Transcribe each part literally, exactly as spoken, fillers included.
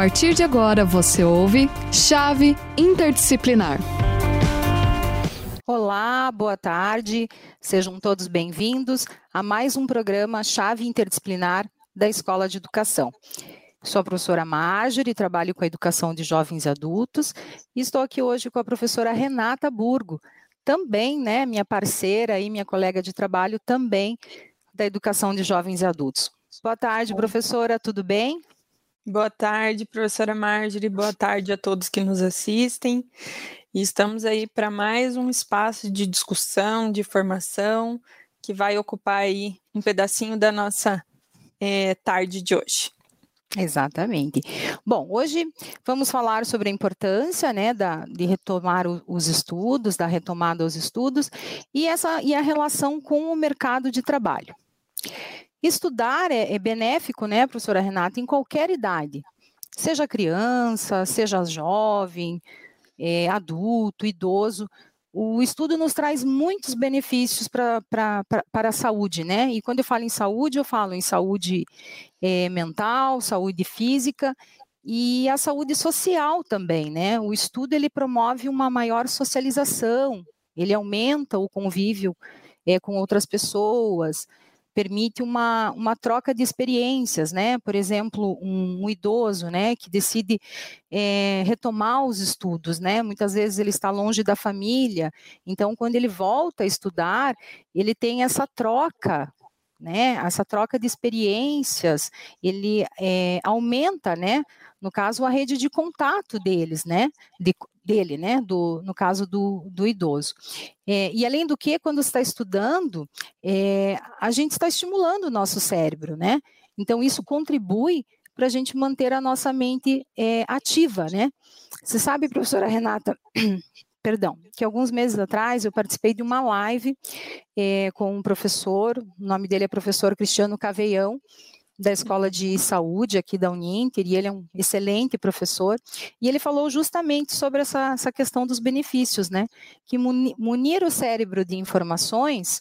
partir de agora você ouve Chave Interdisciplinar. Olá, boa tarde, sejam todos bem-vindos a mais um programa Chave Interdisciplinar da Escola de Educação. Sou a professora Marjorie, trabalho com a educação de jovens e adultos e estou aqui hoje com a professora Renata Burgo, também, né, minha parceira e minha colega de trabalho também da educação de jovens e adultos. Boa tarde, professora, tudo bem? Boa tarde, professora Marjorie, boa tarde a todos que nos assistem. E estamos aí para mais um espaço de discussão, de formação, que vai ocupar aí um pedacinho da nossa é, tarde de hoje. Exatamente. Bom, hoje vamos falar sobre a importância, né, da, de retomar o, os estudos, da retomada aos estudos e, essa, e a relação com o mercado de trabalho. Estudar é, é benéfico, né, professora Renata, em qualquer idade, seja criança, seja jovem, é, adulto, idoso. O estudo nos traz muitos benefícios pra, pra, pra, para a saúde, né? E quando eu falo em saúde, eu falo em saúde é, mental, saúde física e a saúde social também, né? O estudo, ele promove uma maior socialização, ele aumenta o convívio é, com outras pessoas, permite uma, uma troca de experiências, né? Por exemplo, um, um idoso, né, que decide é, retomar os estudos, né? Muitas vezes ele está longe da família, então quando ele volta a estudar, ele tem essa troca, né? Essa troca de experiências, ele é, aumenta, né? No caso, a rede de contato deles, né? De, dele, né? Do, no caso do, do idoso. É, e além do que, quando está estudando, é, a gente está estimulando o nosso cérebro, né? Então, isso contribui para a gente manter a nossa mente é, ativa, né? Você sabe, professora Renata, perdão, que alguns meses atrás eu participei de uma live é, com um professor, o nome dele é professor Cristiano Caveião, da Escola de Saúde aqui da Uninter, e ele é um excelente professor, e ele falou justamente sobre essa, essa questão dos benefícios, né? Que munir o cérebro de informações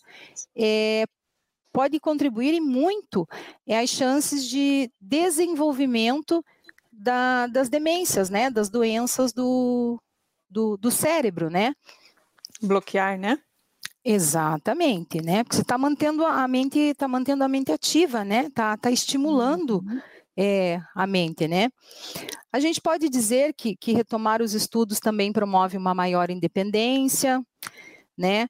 é, pode contribuir muito é, às chances de desenvolvimento da, das demências, né? Das doenças do, do, do cérebro, né? Bloquear, né? Exatamente, né? Porque você está mantendo a mente, está mantendo a mente ativa, né? Tá, tá estimulando uhum. é, a mente, né? A gente pode dizer que, que retomar os estudos também promove uma maior independência, né?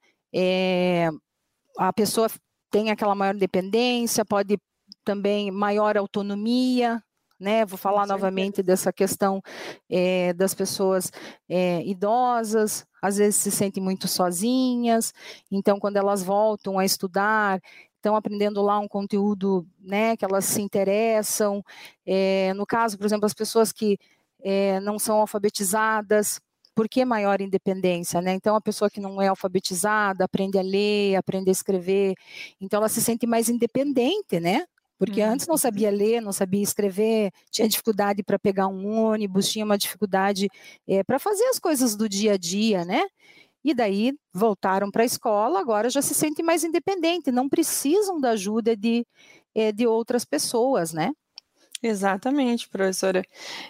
É, a pessoa tem aquela maior independência, pode também maior autonomia, né? Vou falar novamente dessa questão é, das pessoas é, idosas, às vezes se sentem muito sozinhas, então quando elas voltam a estudar, estão aprendendo lá um conteúdo, né, que elas se interessam, é, no caso, por exemplo, as pessoas que é, não são alfabetizadas, por que maior independência, né? Então, a pessoa que não é alfabetizada aprende a ler, aprende a escrever, então ela se sente mais independente, né? Porque antes não sabia ler, não sabia escrever, tinha dificuldade para pegar um ônibus, tinha uma dificuldade é, para fazer as coisas do dia a dia, né? E daí voltaram para a escola, agora já se sentem mais independentes, não precisam da ajuda de, é, de outras pessoas, né? Exatamente, professora.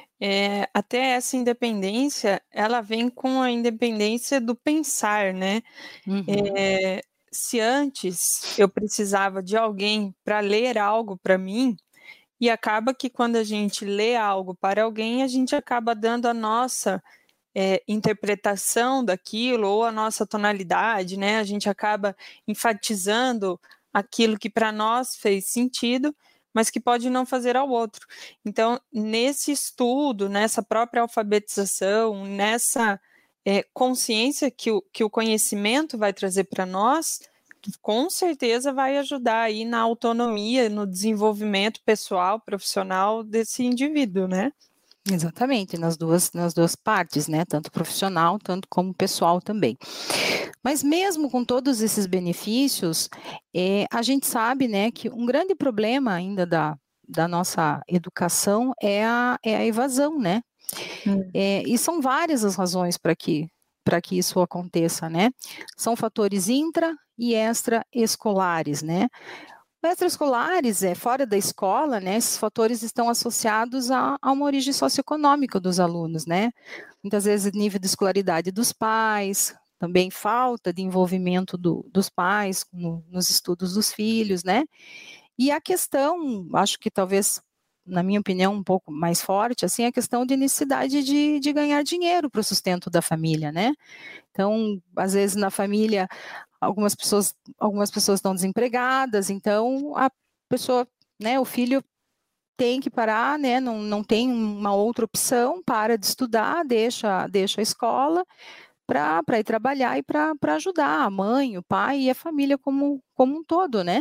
É, até essa independência, ela vem com a independência do pensar, né? Uhum. É, se antes eu precisava de alguém para ler algo para mim, e acaba que quando a gente lê algo para alguém, a gente acaba dando a nossa é, interpretação daquilo, ou a nossa tonalidade, né? A gente acaba enfatizando aquilo que para nós fez sentido, mas que pode não fazer ao outro. Então, nesse estudo, nessa própria alfabetização, nessa é, consciência que o, que o conhecimento vai trazer para nós, com certeza vai ajudar aí na autonomia, no desenvolvimento pessoal, profissional desse indivíduo, né? Exatamente, nas duas, nas duas partes, né? Tanto profissional, tanto como pessoal também. Mas mesmo com todos esses benefícios, é, a gente sabe, né, que um grande problema ainda da, da nossa educação é a, é a evasão, né? Hum. É, e são várias as razões para que, para que isso aconteça, né? São fatores intra e extraescolares, né? Extraescolares, é, fora da escola, né, esses fatores estão associados a, a uma origem socioeconômica dos alunos, né? Muitas vezes nível de escolaridade dos pais, também falta de envolvimento do, dos pais no, nos estudos dos filhos, né? E a questão, acho que talvez, na minha opinião, um pouco mais forte, assim, a questão de necessidade de, de ganhar dinheiro para o sustento da família, né? Então, às vezes na família, algumas pessoas, algumas pessoas estão desempregadas, então a pessoa, né, o filho tem que parar, né, não, não tem uma outra opção, para de estudar, deixa, deixa a escola para ir trabalhar e para ajudar a mãe, o pai e a família como, como um todo, né?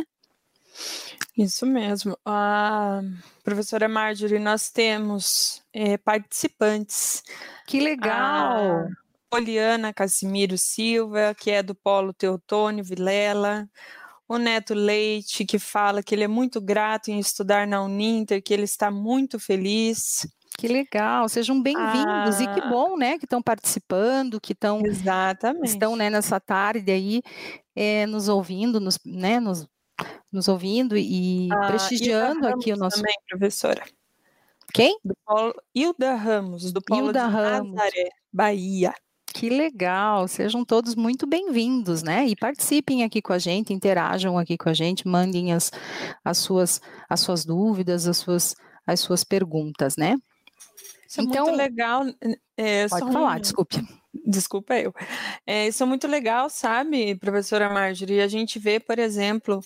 Isso mesmo. A professora Marjorie, nós temos é, participantes. Que legal! A Poliana Casimiro Silva, que é do Polo Teotônio Vilela. O Neto Leite, que fala que ele é muito grato em estudar na Uninter, que ele está muito feliz. Que legal, sejam bem-vindos, ah, e que bom, né, que estão participando, que estão, estão, né, nessa tarde aí, é, nos ouvindo, nos, né, nos, nos ouvindo e ah, prestigiando aqui o nosso... também, professora. Quem? Do Polo... Hilda Ramos, do Polo Hilda de Ramos. Nazaré, Bahia. Que legal, sejam todos muito bem-vindos, né? E participem aqui com a gente, interajam aqui com a gente, mandem as, as, suas, as suas dúvidas, as suas, as suas perguntas, né? Isso então, é muito legal. É, pode falar, um... desculpe. Desculpa eu. É, isso é muito legal, sabe, professora Marjorie? A gente vê, por exemplo,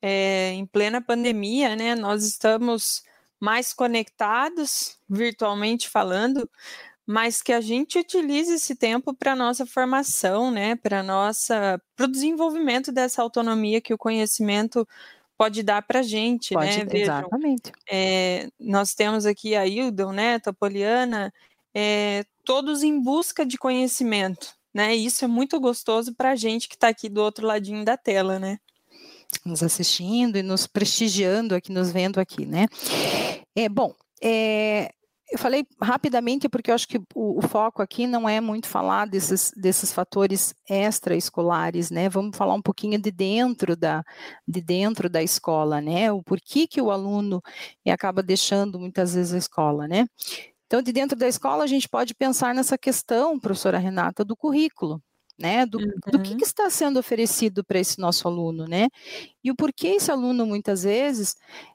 é, em plena pandemia, né? Nós estamos mais conectados, virtualmente falando, mas que a gente utilize esse tempo para a nossa formação, né? Para nossa, para o desenvolvimento dessa autonomia que o conhecimento pode dar para a gente, pode, né? Vejam, exatamente. É, nós temos aqui a Hilda, né, a Poliana, é, todos em busca de conhecimento, né? E isso é muito gostoso para a gente que está aqui do outro ladinho da tela, né? Nos assistindo e nos prestigiando aqui, nos vendo aqui, né? É, bom, é, eu falei rapidamente porque eu acho que o, o foco aqui não é muito falar desses, desses fatores extraescolares, né? Vamos falar um pouquinho de dentro da, de dentro da escola, né? O porquê que o aluno acaba deixando muitas vezes a escola, né? Então, de dentro da escola, a gente pode pensar nessa questão, professora Renata, do currículo, né? Do, uhum. do que, que está sendo oferecido para esse nosso aluno, né? E o porquê esse aluno, muitas vezes,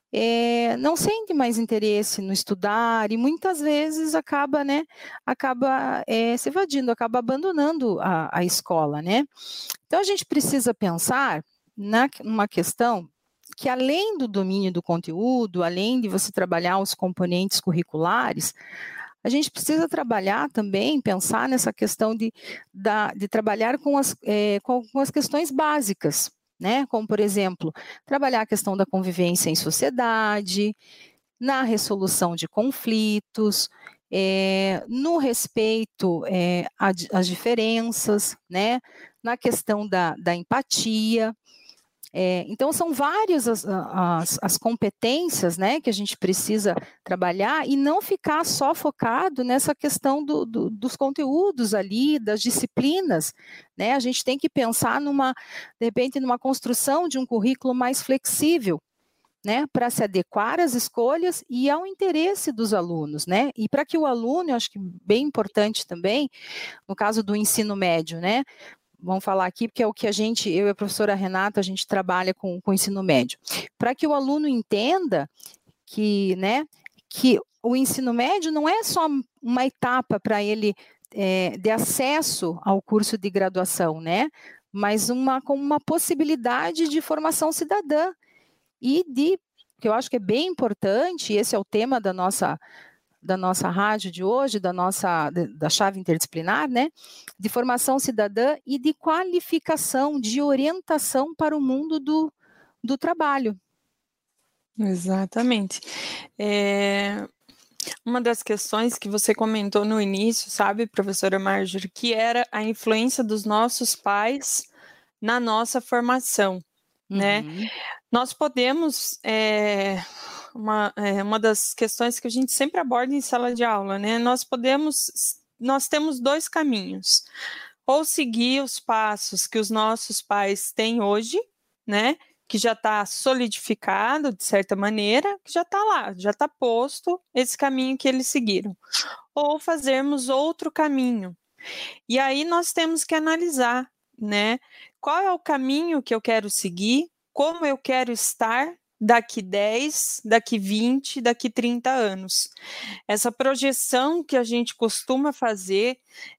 É, não sente mais interesse no estudar e muitas vezes acaba, né, acaba é, se evadindo, acaba abandonando a, a escola, né? Então a gente precisa pensar na, numa questão que além do domínio do conteúdo, além de você trabalhar os componentes curriculares, a gente precisa trabalhar também, pensar nessa questão de, da, de trabalhar com as, é, com, com as questões básicas, né? Como, por exemplo, trabalhar a questão da convivência em sociedade, na resolução de conflitos, é, no respeito é, às diferenças, né? Na questão da, da empatia. É, então, são várias as, as, as competências, né, que a gente precisa trabalhar e não ficar só focado nessa questão do, do, dos conteúdos ali, das disciplinas, né? A gente tem que pensar numa, de repente, numa construção de um currículo mais flexível, né, para se adequar às escolhas e ao interesse dos alunos, né? E para que o aluno, eu acho que bem importante também, no caso do ensino médio, né? Vamos falar aqui, porque é o que a gente, eu e a professora Renata, a gente trabalha com o ensino médio. Para que o aluno entenda que, né, que o ensino médio não é só uma etapa para ele é, de acesso ao curso de graduação, né, mas uma, com uma possibilidade de formação cidadã e de, que eu acho que é bem importante, esse é o tema da nossa da nossa rádio de hoje, da nossa da chave interdisciplinar, né, de formação cidadã e de qualificação, de orientação para o mundo do, do trabalho. Exatamente. É, uma das questões que você comentou no início, sabe, professora Marjorie, que era a influência dos nossos pais na nossa formação, uhum. né? Nós podemos... É, Uma, é, uma das questões que a gente sempre aborda em sala de aula, né? Nós podemos, nós temos dois caminhos, ou seguir os passos que os nossos pais têm hoje, né? que já está solidificado, de certa maneira, que já está lá, já está posto esse caminho que eles seguiram. Ou fazermos outro caminho. E aí nós temos que analisar, né? Qual é o caminho que eu quero seguir, como eu quero estar daqui dez, daqui vinte, daqui trinta anos. Essa projeção que a gente costuma fazer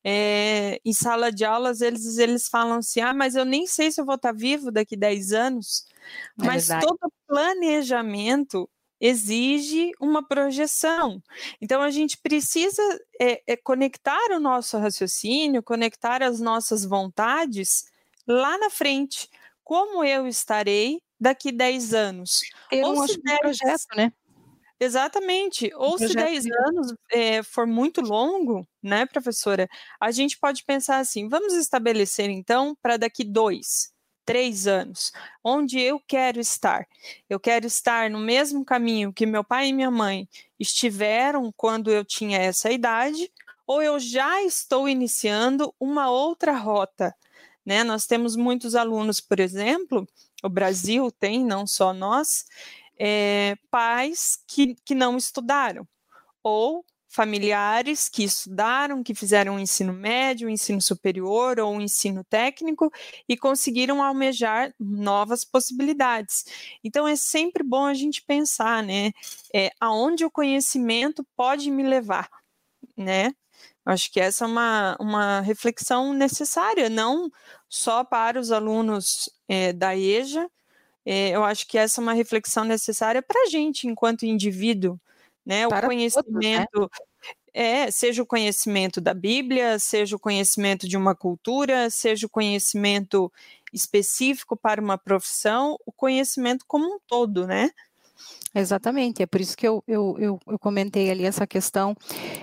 é, em sala de aulas, eles, eles falam assim, ah, mas eu nem sei se eu vou estar vivo daqui dez anos, é mas verdade. Todo planejamento exige uma projeção. Então, a gente precisa é, é, conectar o nosso raciocínio, conectar as nossas vontades lá na frente. Como eu estarei daqui dez anos? Ter um, dez... um projeto, né? Exatamente. Ou um se dez anos é, for muito longo, né, professora, a gente pode pensar assim, vamos estabelecer, então, para daqui dois, três anos, onde eu quero estar. Eu quero estar no mesmo caminho que meu pai e minha mãe estiveram quando eu tinha essa idade, ou eu já estou iniciando uma outra rota, né? Nós temos muitos alunos, por exemplo, o Brasil tem, não só nós, é, pais que, que não estudaram, ou familiares que estudaram, que fizeram o ensino médio, o ensino superior ou o ensino técnico e conseguiram almejar novas possibilidades. Então, é sempre bom a gente pensar, né, é, aonde o conhecimento pode me levar, né? Acho que essa é uma, uma reflexão necessária, não só para os alunos é, da EJA, é, eu acho que essa é uma reflexão necessária para a gente, enquanto indivíduo, né? O para conhecimento, todos, né? é, seja o conhecimento da Bíblia, seja o conhecimento de uma cultura, seja o conhecimento específico para uma profissão, o conhecimento como um todo, né? Exatamente, é por isso que eu, eu, eu, eu comentei ali essa questão,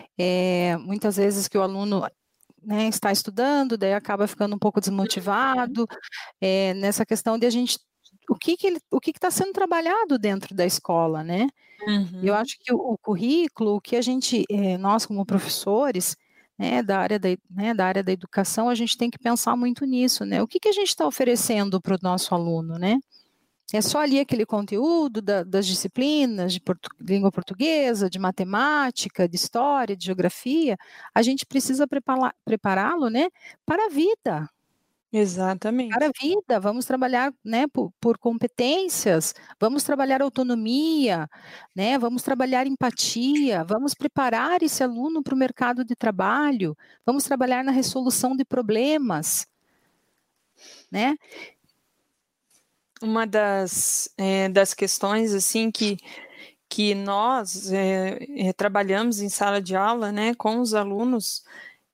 é, muitas vezes que o aluno, né, está estudando, daí acaba ficando um pouco desmotivado, é, nessa questão de a gente, o que que ele, o que que está sendo trabalhado dentro da escola, né? Uhum. Eu acho que o, o currículo, o que a gente, é, nós como professores, né, da área da, né, da área da educação, a gente tem que pensar muito nisso, né? O que que a gente está oferecendo para o nosso aluno, né? É só ali aquele conteúdo da, das disciplinas de portu, língua portuguesa, de matemática, de história, de geografia. A gente precisa preparar, prepará-lo, né, para a vida. Exatamente. Para a vida, vamos trabalhar, né, por, por competências, vamos trabalhar autonomia, né, vamos trabalhar empatia, vamos preparar esse aluno para o mercado de trabalho, vamos trabalhar na resolução de problemas, né? Uma das, é, das questões, assim, que, que nós é, é, trabalhamos em sala de aula, né, com os alunos,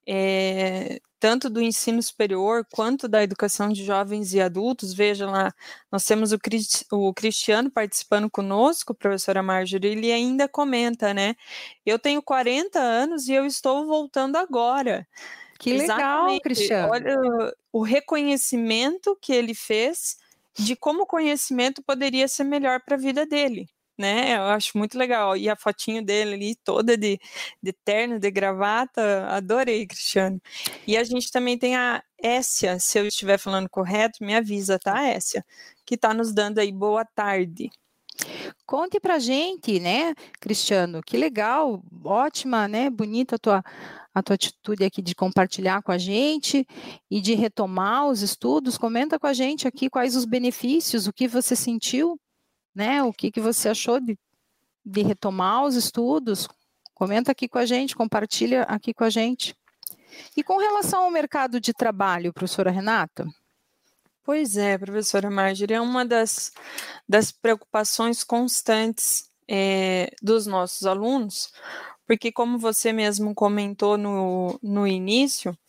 é, tanto do ensino superior quanto da educação de jovens e adultos. Veja lá, nós temos o, Cris, o Cristiano participando conosco, professora Marjorie, ele ainda comenta, né, eu tenho quarenta anos e eu estou voltando agora. Que legal, exatamente. Cristiano. Olha o reconhecimento que ele fez de como o conhecimento poderia ser melhor para a vida dele, né? Eu acho muito legal. E a fotinho dele ali, toda de, de terno, de gravata, adorei, Cristiano. E a gente também tem a Essia, se eu estiver falando correto, me avisa, tá, Essia? Que está nos dando aí boa tarde. Conte pra gente, né, Cristiano, que legal, ótima, né, bonita a tua, a tua atitude aqui de compartilhar com a gente e de retomar os estudos. Comenta com a gente aqui quais os benefícios, o que você sentiu, né, o que, que você achou de, de retomar os estudos. Comenta aqui com a gente, compartilha aqui com a gente. E com relação ao mercado de trabalho, professora Renata? Pois é, professora Marjorie, é uma das, das preocupações constantes é, dos nossos alunos, porque como você mesmo comentou no, no início,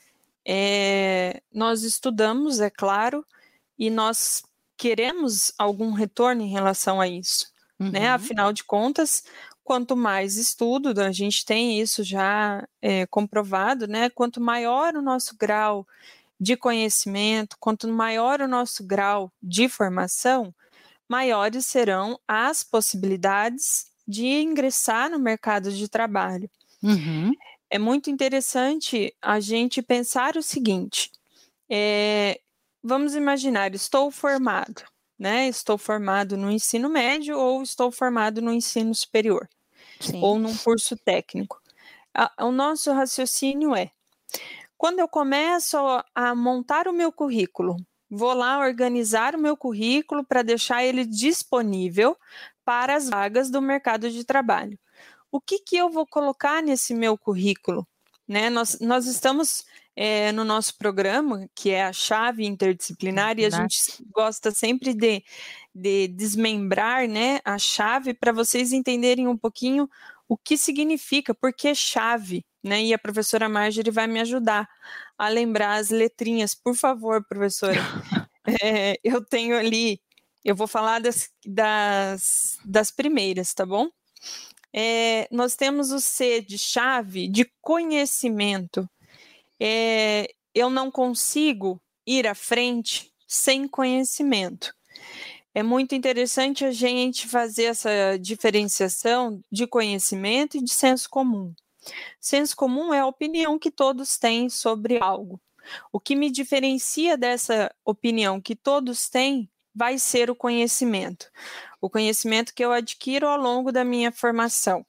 é, nós estudamos, é claro, e nós queremos algum retorno em relação a isso, uhum. né? Afinal de contas, quanto mais estudo, a gente tem isso já é, comprovado, né? Quanto maior o nosso grau de conhecimento, quanto maior o nosso grau de formação, maiores serão as possibilidades de ingressar no mercado de trabalho. Uhum. É muito interessante a gente pensar o seguinte, é, vamos imaginar, estou formado, né? Estou formado no ensino médio ou estou formado no ensino superior, Sim. ou num curso técnico. A, o nosso raciocínio é, quando eu começo a montar o meu currículo, vou lá organizar o meu currículo para deixar ele disponível para as vagas do mercado de trabalho. O que, que eu vou colocar nesse meu currículo? Né? Nós, nós estamos é, no nosso programa, que é a chave interdisciplinar, e a gente gosta sempre de, de desmembrar, né, a chave para vocês entenderem um pouquinho o que significa, por que chave, né? E a professora Marjorie vai me ajudar a lembrar as letrinhas. Por favor, professora. é, eu tenho ali, eu vou falar das, das, das primeiras, tá bom? É, nós temos o C de chave de conhecimento. É, eu não consigo ir à frente sem conhecimento. É muito interessante a gente fazer essa diferenciação de conhecimento e de senso comum. Senso comum é a opinião que todos têm sobre algo. O que me diferencia dessa opinião que todos têm vai ser o conhecimento. O conhecimento que eu adquiro ao longo da minha formação.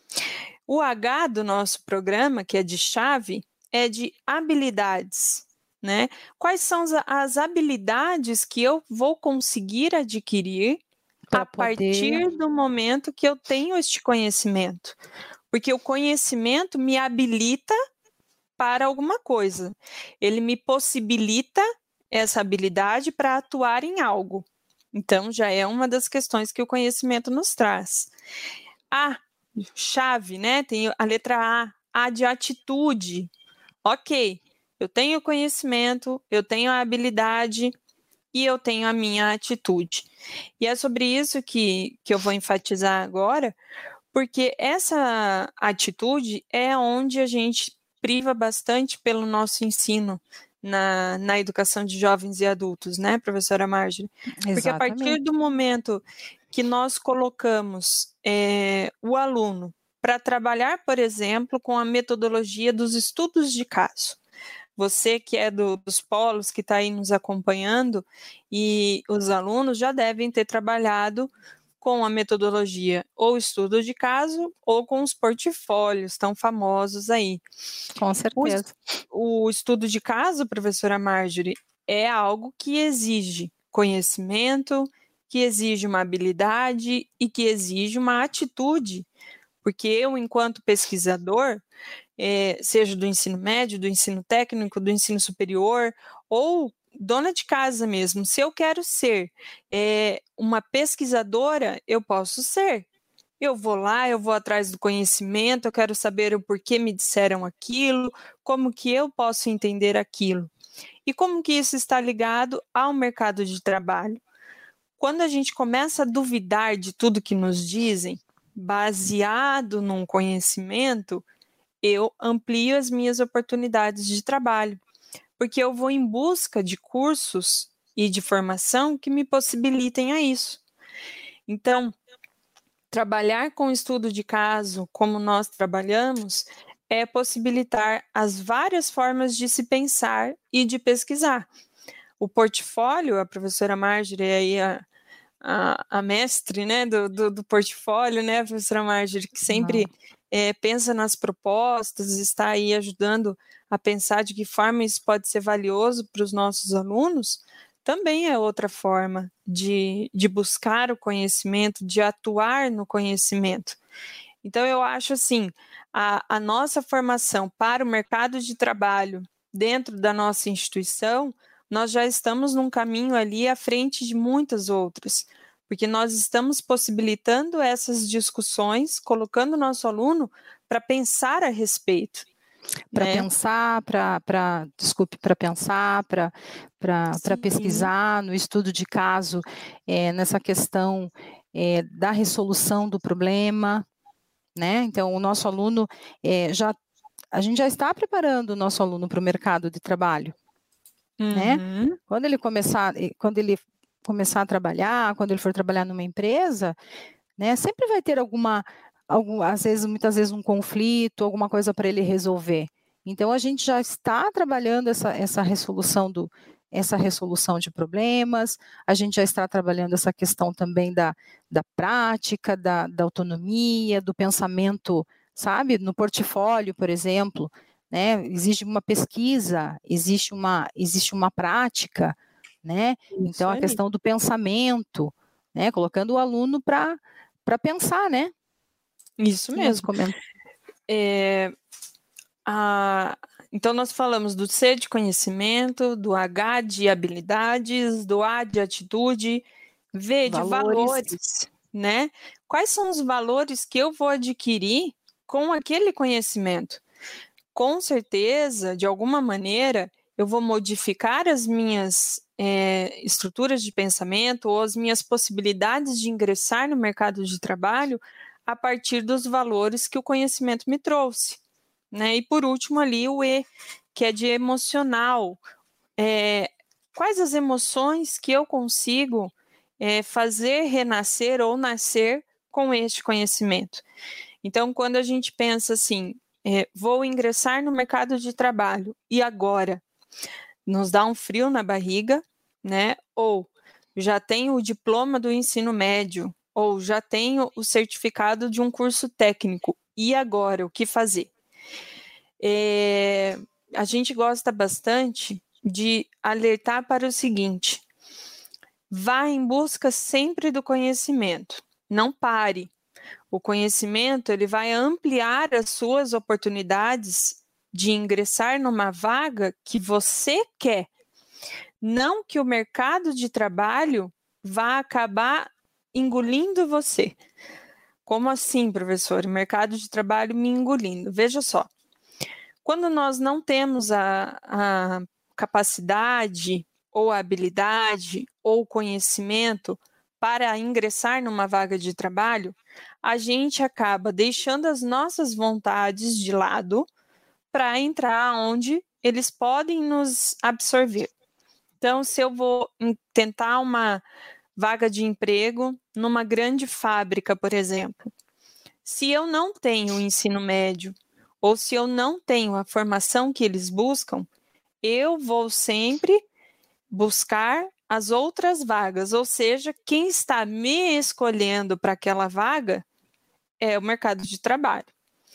O H do nosso programa, que é de chave, é de habilidades, né? Quais são as habilidades que eu vou conseguir adquirir pra a poder... partir do momento que eu tenho este conhecimento? Porque o conhecimento me habilita para alguma coisa. Ele me possibilita essa habilidade para atuar em algo. Então, já é uma das questões que o conhecimento nos traz. A chave, né? Tem a letra A, A de atitude. Ok, eu tenho conhecimento, eu tenho a habilidade e eu tenho a minha atitude. E é sobre isso que, que eu vou enfatizar agora, porque essa atitude é onde a gente priva bastante pelo nosso ensino na, na educação de jovens e adultos, né, professora Marjorie? Exatamente. Porque a partir do momento que nós colocamos é, o aluno para trabalhar, por exemplo, com a metodologia dos estudos de caso. Você que é do, dos polos, que está aí nos acompanhando, e os alunos já devem ter trabalhado com a metodologia ou estudo de caso ou com os portfólios tão famosos aí. Com certeza. O, o estudo de caso, professora Marjorie, é algo que exige conhecimento, que exige uma habilidade e que exige uma atitude, porque eu, enquanto pesquisador, é, seja do ensino médio, do ensino técnico, do ensino superior, ou dona de casa mesmo, se eu quero ser é, uma pesquisadora, eu posso ser. Eu vou lá, eu vou atrás do conhecimento, eu quero saber o porquê me disseram aquilo, como que eu posso entender aquilo. E como que isso está ligado ao mercado de trabalho? Quando a gente começa a duvidar de tudo que nos dizem, baseado num conhecimento, eu amplio as minhas oportunidades de trabalho, porque eu vou em busca de cursos e de formação que me possibilitem a isso. Então, trabalhar com estudo de caso, como nós trabalhamos, é possibilitar as várias formas de se pensar e de pesquisar. O portfólio, a professora Marjorie aí, a, a, a mestre, né, do, do, do portfólio, né, a professora Marjorie, que sempre é, pensa nas propostas, está aí ajudando a pensar de que forma isso pode ser valioso para os nossos alunos, também é outra forma de, de buscar o conhecimento, de atuar no conhecimento. Então, eu acho assim, a, a nossa formação para o mercado de trabalho dentro da nossa instituição, nós já estamos num caminho ali à frente de muitas outras, porque nós estamos possibilitando essas discussões, colocando o nosso aluno para pensar a respeito. Para né? pensar, para, desculpe, para pensar, para pesquisar no estudo de caso, é, nessa questão é, da resolução do problema, né? Então, o nosso aluno, é, já, a gente já está preparando o nosso aluno para o mercado de trabalho, uhum. né? Quando ele começar, quando ele começar a trabalhar, quando ele for trabalhar numa empresa, né? Sempre vai ter alguma... Algum, às vezes, muitas vezes um conflito, alguma coisa para ele resolver. Então, a gente já está trabalhando essa, essa resolução do, essa resolução de problemas, a gente já está trabalhando essa questão também da, da prática, da, da autonomia, do pensamento, sabe, no portfólio, por exemplo, né, existe uma pesquisa, existe uma, existe uma prática, né, Isso então a aí. questão do pensamento, né, colocando o aluno para para pensar, né? Isso E mesmo. coment... É, a, então, nós falamos do C de conhecimento, do H de habilidades, do A de atitude, V de Valores. valores, né? Quais são os valores que eu vou adquirir com aquele conhecimento? Com certeza, de alguma maneira, eu vou modificar as minhas é, estruturas de pensamento ou as minhas possibilidades de ingressar no mercado de trabalho a partir dos valores que o conhecimento me trouxe, né? E por último ali o E, que é de emocional. É, quais as emoções que eu consigo é, fazer renascer ou nascer com este conhecimento? Então, quando a gente pensa assim, é, vou ingressar no mercado de trabalho, e agora? Nos dá um frio na barriga, né? Ou já tenho o diploma do ensino médio, ou já tenho o certificado de um curso técnico, e agora? O que fazer? É, a gente gosta bastante de alertar para o seguinte: vá em busca sempre do conhecimento, não pare. O conhecimento ele vai ampliar as suas oportunidades de ingressar numa vaga que você quer, não que o mercado de trabalho vá acabar engolindo você. Como assim, professor? O mercado de trabalho me engolindo? Veja só, quando nós não temos a, a capacidade ou a habilidade ou conhecimento para ingressar numa vaga de trabalho, a gente acaba deixando as nossas vontades de lado para entrar onde eles podem nos absorver. Então, se eu vou tentar uma vaga de emprego numa grande fábrica, por exemplo, se eu não tenho o ensino médio ou se eu não tenho a formação que eles buscam, eu vou sempre buscar as outras vagas, ou seja, quem está me escolhendo para aquela vaga é o mercado de trabalho.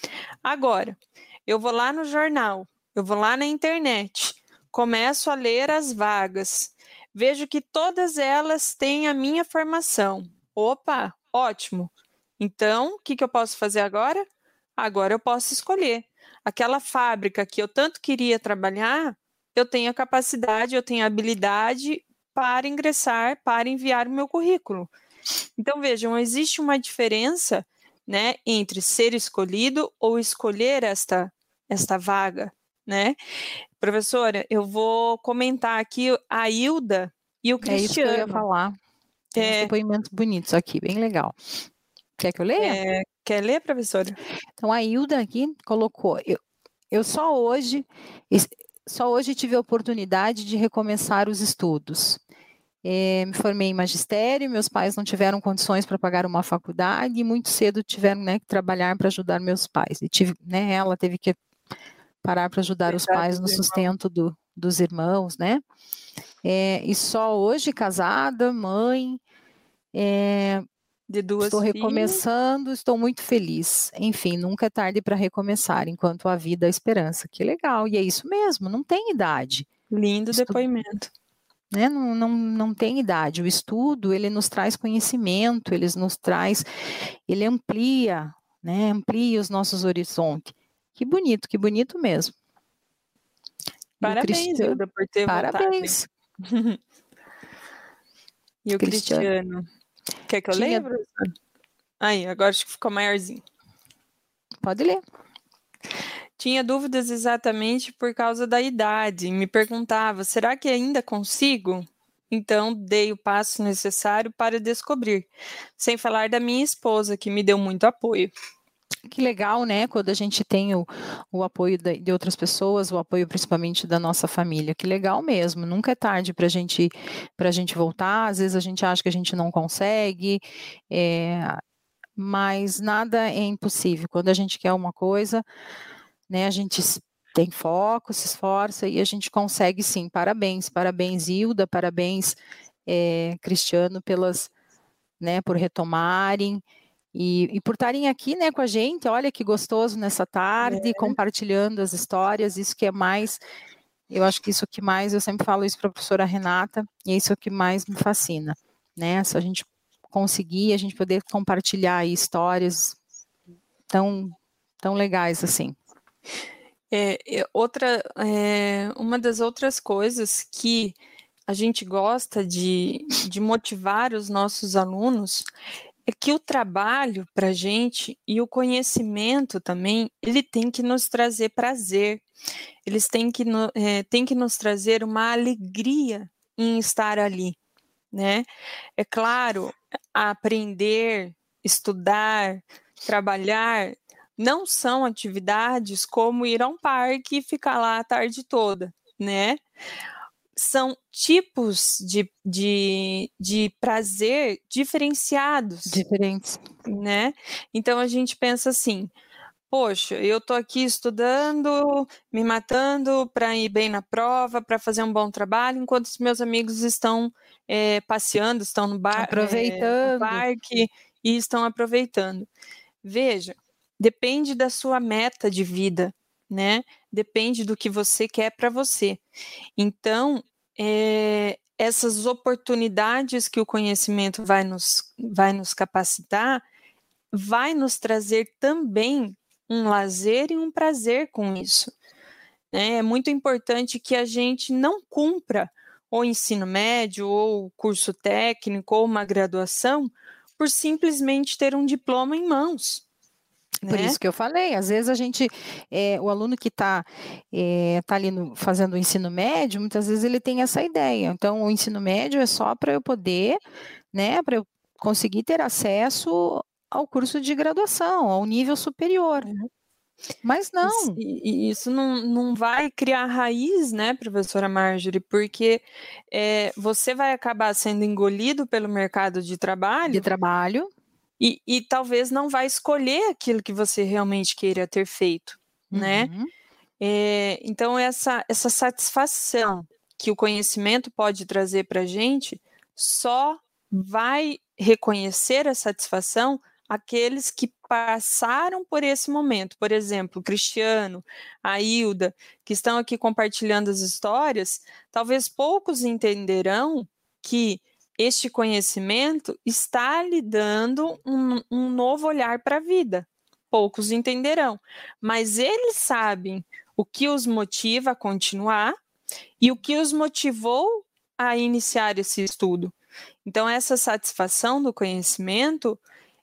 Agora, eu vou lá no jornal, eu vou lá na internet, começo a ler as vagas, vejo que todas elas têm a minha formação. Opa, ótimo! Então, o que, que eu posso fazer agora? Agora eu posso escolher. Aquela fábrica que eu tanto queria trabalhar, eu tenho a capacidade, eu tenho a habilidade para ingressar, para enviar o meu currículo. Então, vejam, existe uma diferença, né, entre ser escolhido ou escolher esta, esta vaga, né? Professora, eu vou comentar aqui a Hilda e o Cristiano. É isso que eu ia falar. Tem é, uns depoimentos bonitos aqui, bem legal. Quer que eu leia? É, quer ler, professora? Então, a Hilda aqui colocou, eu, eu só hoje, só hoje tive a oportunidade de recomeçar os estudos. É, me formei em magistério, meus pais não tiveram condições para pagar uma faculdade e muito cedo tiveram, né, que trabalhar para ajudar meus pais. E tive, né, ela teve que parar para ajudar os pais no sustento do, dos irmãos, né? É, e só hoje casada, mãe, é, de duas estou filhas. recomeçando, estou muito feliz. Enfim, nunca é tarde para recomeçar, enquanto a vida, a esperança. Que legal, e é isso mesmo, não tem idade. Lindo Estu... depoimento. Né? Não, não, não tem idade. O estudo, ele nos traz conhecimento, ele nos traz, ele amplia, né? Amplia os nossos horizontes. Que bonito, que bonito mesmo. Parabéns, Cristiano... Hilda, por ter Parabéns. voltado. E o Cristiano? Cristiano. Quer que eu Tinha... leia, professor? Aí, agora acho que ficou maiorzinho. Pode ler. Tinha dúvidas exatamente por causa da idade. Me perguntava, será que ainda consigo? Então, dei o passo necessário para descobrir. Sem falar da minha esposa, que me deu muito apoio. Que legal, né? Quando a gente tem o, o apoio de, de outras pessoas, o apoio principalmente da nossa família. Que legal mesmo. Nunca é tarde para gente, a gente voltar. Às vezes a gente acha que a gente não consegue, é, mas nada é impossível. Quando a gente quer uma coisa, né, a gente tem foco, se esforça e a gente consegue sim. Parabéns, parabéns Hilda, parabéns é, Cristiano pelas, né, por retomarem e, e por estarem aqui, né, com a gente. Olha que gostoso nessa tarde, é. compartilhando as histórias, isso que é mais, eu acho que isso que mais, eu sempre falo isso para a professora Renata, e é isso que mais me fascina, né, se a gente conseguir, a gente poder compartilhar aí histórias tão, tão legais assim. É, outra, é, uma das outras coisas que a gente gosta de, de motivar os nossos alunos é que o trabalho para a gente e o conhecimento também, ele tem que nos trazer prazer, eles têm que, no, é, têm que nos trazer uma alegria em estar ali, né? É claro, aprender, estudar, trabalhar, não são atividades como ir a um parque e ficar lá a tarde toda, né? São tipos de, de, de prazer diferenciados. Diferentes. Né? Então, a gente pensa assim, poxa, eu estou aqui estudando, me matando para ir bem na prova, para fazer um bom trabalho, enquanto os meus amigos estão é, passeando, estão no, bar, aproveitando. É, no parque e estão aproveitando. Veja, depende da sua meta de vida, né? Depende do que você quer para você. Então, é, essas oportunidades que o conhecimento vai nos, vai nos capacitar, vai nos trazer também um lazer e um prazer com isso. É muito importante que a gente não cumpra o ensino médio, ou o curso técnico, ou uma graduação, por simplesmente ter um diploma em mãos. Por né? isso que eu falei, às vezes a gente, é, o aluno que está é, tá ali no, fazendo o ensino médio, muitas vezes ele tem essa ideia. Então, o ensino médio é só para eu poder, né, para eu conseguir ter acesso ao curso de graduação, ao nível superior. Uhum. Mas não. E, e isso não, não vai criar raiz, né, professora Marjorie, porque é, você vai acabar sendo engolido pelo mercado de trabalho. De trabalho. E, e talvez não vai escolher aquilo que você realmente queira ter feito, uhum. né? É, então, essa, essa satisfação que o conhecimento pode trazer para a gente só vai reconhecer a satisfação aqueles que passaram por esse momento. Por exemplo, o Cristiano, a Hilda, que estão aqui compartilhando as histórias, talvez poucos entenderão que este conhecimento está lhe dando um, um novo olhar para a vida. Poucos entenderão, mas eles sabem o que os motiva a continuar e o que os motivou a iniciar esse estudo. Então, essa satisfação do conhecimento,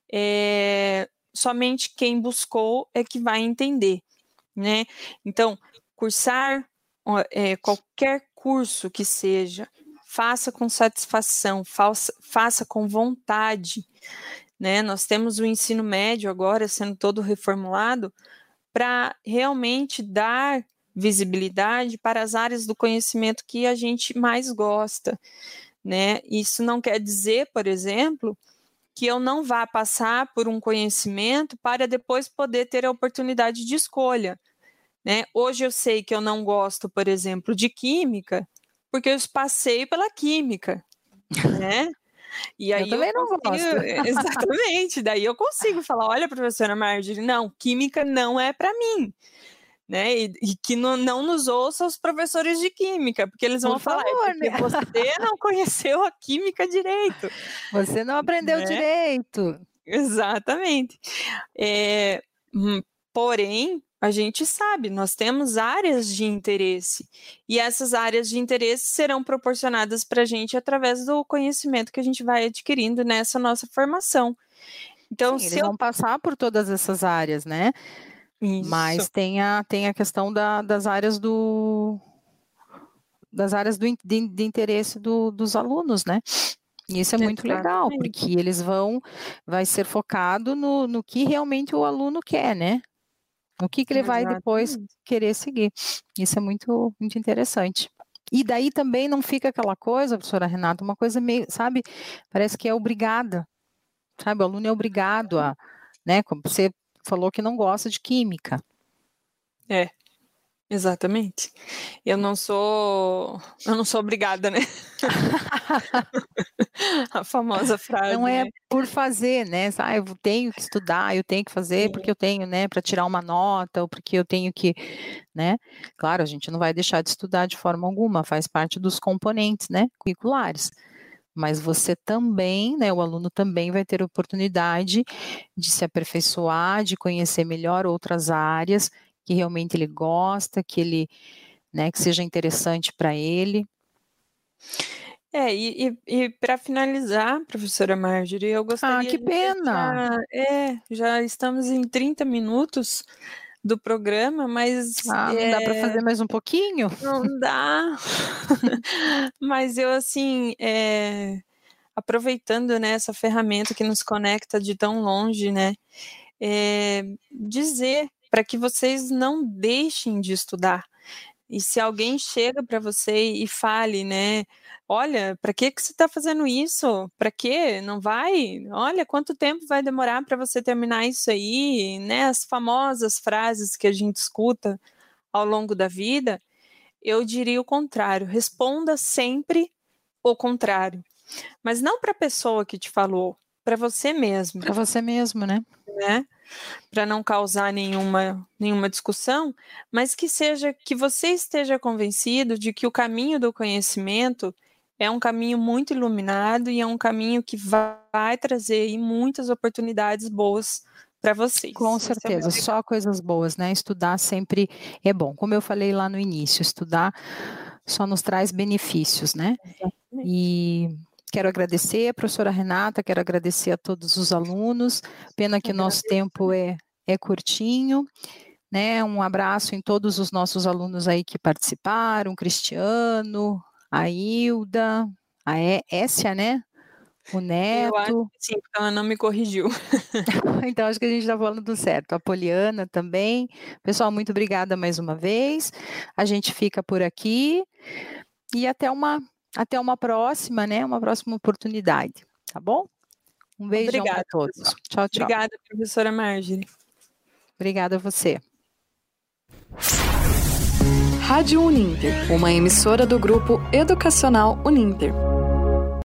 é, somente quem buscou é que vai entender, né? Então, cursar é, qualquer curso que seja, faça com satisfação, faça, faça com vontade, né? Nós temos o ensino médio agora sendo todo reformulado para realmente dar visibilidade para as áreas do conhecimento que a gente mais gosta, né? Isso não quer dizer, por exemplo, que eu não vá passar por um conhecimento para depois poder ter a oportunidade de escolha, né? Hoje eu sei que eu não gosto, por exemplo, de química, porque eu passei pela química, né? E aí eu também eu não consigo, gosto. Exatamente, daí eu consigo falar, olha, professora Marjorie, não, química não é para mim, né? E, e que não, não nos ouça os professores de química, porque eles vão Por falar, favor, é porque né? você não conheceu a química direito. Você não aprendeu né? direito. Exatamente. É, porém, a gente sabe, nós temos áreas de interesse, e essas áreas de interesse serão proporcionadas para a gente através do conhecimento que a gente vai adquirindo nessa nossa formação. Então, Sim, se eles eu... vão passar por todas essas áreas, né? Isso. Mas tem a, tem a questão da, das áreas do das áreas do, de, de interesse do, dos alunos, né? E isso é muito Exatamente. legal, porque eles vão, vai ser focado no, no que realmente o aluno quer, né? O que, que ele vai depois querer seguir. Isso é muito, muito interessante. E daí também não fica aquela coisa, professora Renata, uma coisa meio, sabe, parece que é obrigada, sabe, o aluno é obrigado a, né, como você falou que não gosta de química. É. Exatamente. Eu não sou, eu não sou obrigada, né? A famosa frase. Não é né? por fazer, né? Ah, eu tenho que estudar, eu tenho que fazer Sim. porque eu tenho, né, para tirar uma nota, ou porque eu tenho que, né? Claro, a gente não vai deixar de estudar de forma alguma, faz parte dos componentes, né, curriculares. Mas você também, né, o aluno também vai ter oportunidade de se aperfeiçoar, de conhecer melhor outras áreas que realmente ele gosta, que ele, né, que seja interessante para ele. É, e, e, e para finalizar, professora Marjorie, eu gostaria Ah, que de pena! deixar, é, já estamos em trinta minutos do programa, mas Ah, não dá para é, fazer mais um pouquinho? não dá. Mas eu, assim, é, aproveitando, né, essa ferramenta que nos conecta de tão longe, né, é, dizer para que vocês não deixem de estudar. E se alguém chega para você e fale, né, olha, para que que você está fazendo isso? Para quê? Não vai? Olha, quanto tempo vai demorar para você terminar isso aí? Né, as famosas frases que a gente escuta ao longo da vida, eu diria o contrário, responda sempre o contrário. Mas não para a pessoa que te falou, para você mesmo. Para você mesmo, né? Né? Para não causar nenhuma, nenhuma discussão, mas que seja que você esteja convencido de que o caminho do conhecimento é um caminho muito iluminado e é um caminho que vai trazer aí muitas oportunidades boas para vocês. Com certeza, é só coisas boas, né? Estudar sempre é bom. Como eu falei lá no início, estudar só nos traz benefícios, né? Exatamente. E quero agradecer a professora Renata, quero agradecer a todos os alunos. Pena que o nosso tempo é, é curtinho, né? Um abraço em todos os nossos alunos aí que participaram, Cristiano, a Hilda, a Essia, né? O Neto. Eu acho que sim, porque ela não me corrigiu. Então, acho que a gente está falando do certo. A Poliana também. Pessoal, muito obrigada mais uma vez. A gente fica por aqui e até uma, até uma próxima, né? Uma próxima oportunidade, tá bom? Um beijão Obrigada, a todos. pessoal. Tchau, tchau. Obrigada, professora Marjorie. Obrigada a você. Rádio Uninter, uma emissora do Grupo Educacional Uninter.